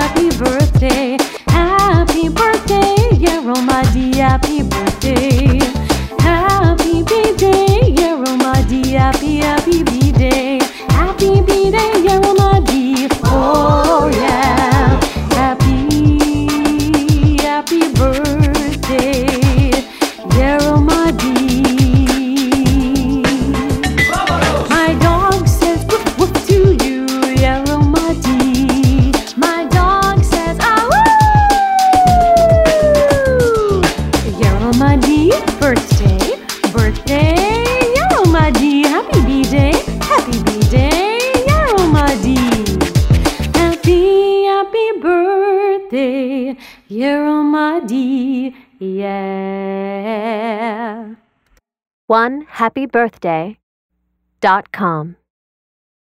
happy birthday. Happy birthday, Yaromadi, happy birthday. Happy B-day, Yaromadi, happy B-day. Happy B-day, Yaromadi, oh yeah. Happy birthday, Yaromadi. My dog says woof woof to you, Yaromadi. My dog says ah woo. Yaromadi, birthday, Yaromadi. Happy B-day, Yaromadi. Happy birthday, Yaromadi, yeah. OneHappyBirthday.com